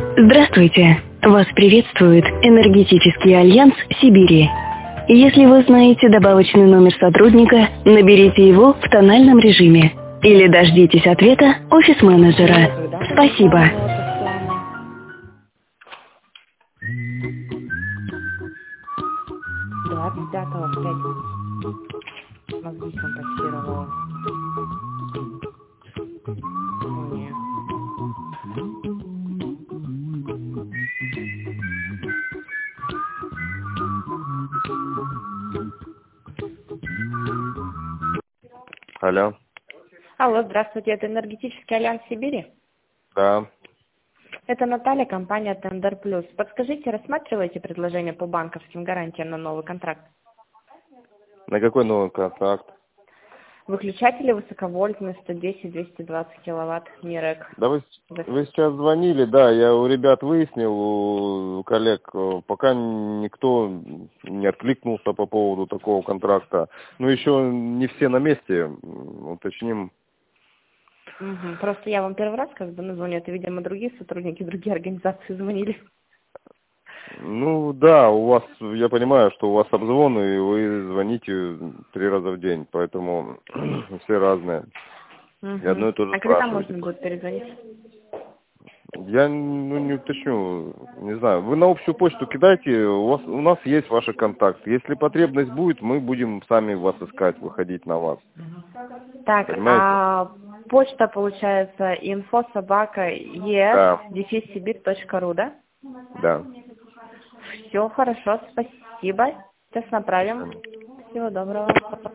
Здравствуйте! Вас приветствует Энергетический альянс Сибири. Если вы знаете добавочный номер сотрудника, наберите его в тональном режиме или дождитесь ответа офис-менеджера. Спасибо. Пятого в пятницу. Мозги контактировала. Нет. Алло. Алло, здравствуйте, это Энергетический альянс Сибири? Да. Это Наталья, компания Тендер Плюс. Подскажите, рассматриваете предложение по банковским гарантиям на новый контракт? На какой новый контракт? Выключатели высоковольтные 110-220 киловатт, МИРЭК. Да вы сейчас звонили, да, я у ребят выяснил, у коллег, пока никто не откликнулся по поводу такого контракта. Но еще не все на месте, уточним. Угу. Просто я вам первый раз звоню, это, видимо, другие сотрудники, другие организации звонили. Ну да, у вас, я понимаю, что у вас обзвоны, и вы звоните 3 раза в день, поэтому все разные. Угу. И одно и то же А когда спрашиваете. можно будет перезвонить? Я не уточню, не знаю. Вы на общую почту кидайте, у нас есть ваши контакты. Если потребность будет, мы будем сами вас искать, выходить на вас. Так, понимаете? а почта получается info@es-sibir.ru, да? Да. Все хорошо, спасибо. Сейчас направим. Всего доброго.